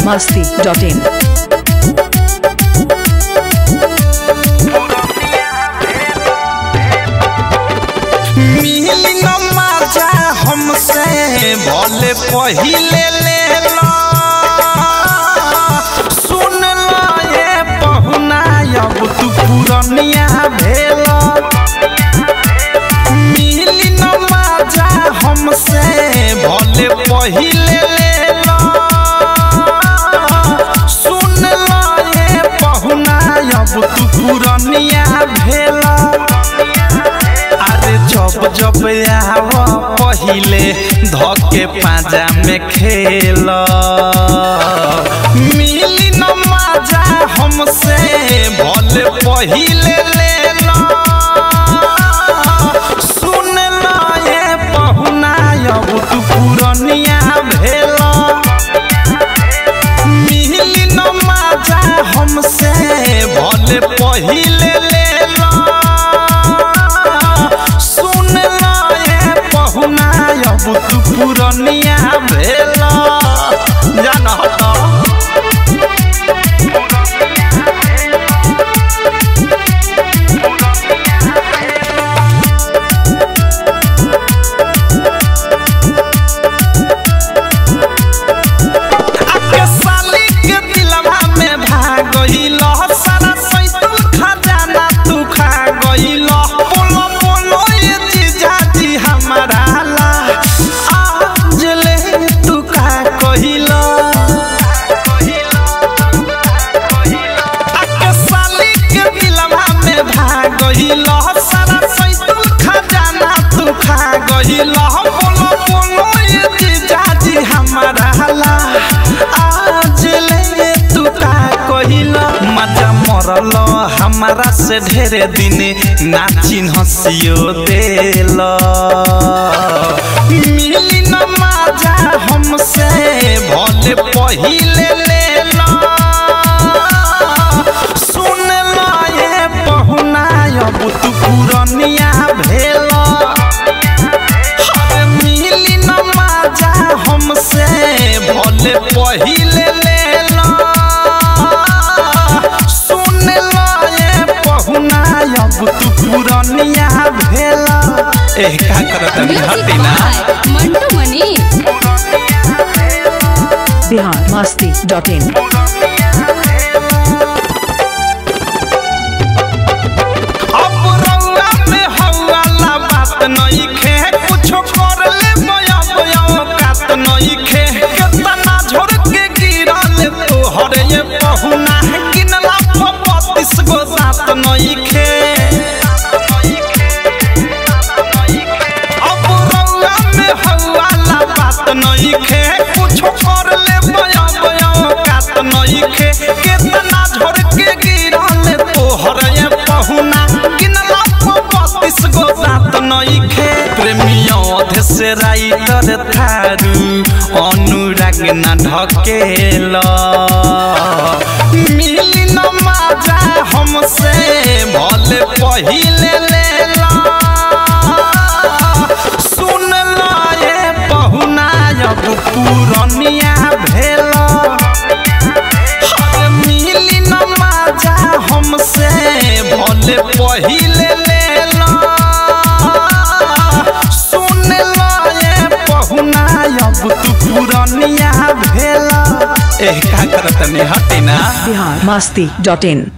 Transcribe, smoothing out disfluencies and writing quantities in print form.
biharmasti.in मिली न मजा हमसे भले पहिले ले लो सुन लो ये पहुना अब तू पुरनिया भेलो मिली न मजा हमसे भले पहिले ले लो सुन लो ये पहुना अब तू पुरनिया भेलो जब जब आव पहिले धके पाजा में खेल मिली न मजा हमसे भले पहिले ले लो सुन लो ये पहुना अब तू पुरनिया भेलो मिली न मजा हमसे भले पहिले ले लो अब तू पुरनिया भेलो जाना तो आके साली के दिलवा में भाग गइलो सारा सैतुल खजाना तू खा गइलो बोलो बोलो ये जीजाजी हमारा सारा सैतुल खजाना तू खा गइलो बोलो बोलो ये जीजाजी हमारा आज ले तू का कहिलो मजा मरलो हमारा से ढेरे दिन ना चिन्हसियो देलो मिली न मजा हमसे भले पहिले ले लो सुन लो ये पहुना अब तू पुरनिया भेलो मिली न मजा हमसे भले पहिले ले लो सुन लो ये पहुना अब तू पुरनिया भेलो का करत हटिना मंटू मनी biharmasti.in नहीं खे कुछ कर ले मोया मोया कात नहीं खे कितना झोर के गिरल तोहर ये पहुना किनला 32 गो सात नहीं खे अब रउआ में हवाला बात नहीं खे कुछ कर ले मोया मोया कात नहीं खे कितना झोर के गिरल तोहर ये पहुना किनला 32 गो सात नहीं खे प्रेमियों से राइटर थारू अनुराग न ढकेल मिली न मजा हमसे भले पहिले ले लो सुन लो ये पहुना अब पुरनिया भेलो मिली न मजा हमसे भले पहिले ले लो अब तू पुरनिया भेलो का करत नहीं हटिना biharmasti.in